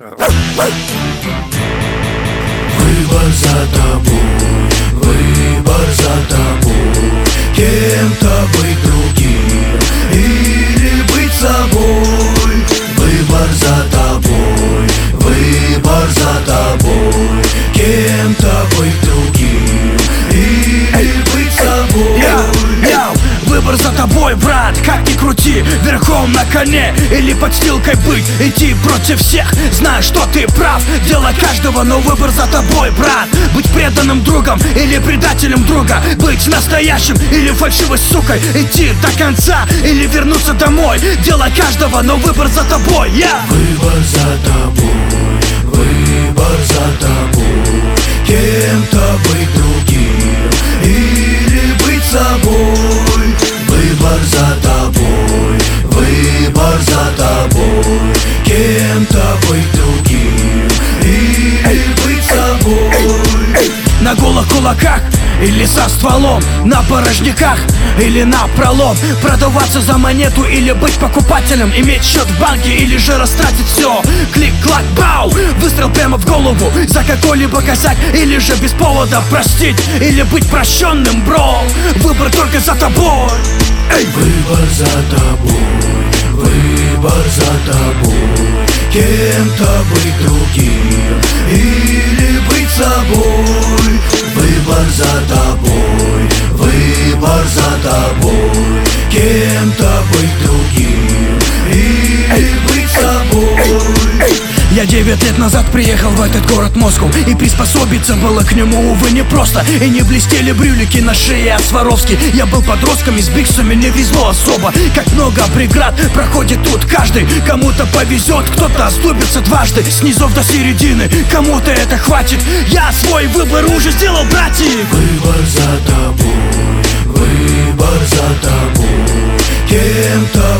Выбор за тобой, выбор за тобой. Кем-то быть другим или быть собой. Выбор за тобой, выбор за тобой. Кем-то быть другим или быть собой. Выбор за тобой, брат, как ни крути. Верхом на коне или подстилкой быть. Идти против всех, зная, что ты прав. Дело каждого, но выбор за тобой, брат. Быть преданным другом или предателем друга. Быть настоящим или фальшивой сукой. Идти до конца или вернуться домой. Дело каждого, но выбор за тобой, Выбор за тобой, выбор за тобой. Кем-то быть другим или быть собой. Выбор за тобой, выбор за тобой. Кем-то быть другим или быть собой. На голых кулаках или со стволом, на порожняках или на пролом. Продаваться за монету или быть покупателем. Иметь счет в банке или же растратить все. Клик-клак, бау, выстрел прямо в голову за какой-либо косяк или же без повода простить или быть прощенным, бро. Выбор только за тобой. Выбор за тобой, выбор за тобой. Кем-то быть другим или быть собой. Выбор за тобой, выбор за тобой. Кем-то быть другим или быть собой. Я 9 лет назад приехал в этот город Москву, и приспособиться было к нему, увы, непросто. И не блестели брюлики на шее от Сваровски. Я был подростком и с биксами не везло особо. Как много преград проходит тут каждый. Кому-то повезет, кто-то оступится дважды. С низов до середины, кому-то это хватит. Я свой выбор уже сделал, братья. Выбор за тобой, выбор за тобой. Кем-то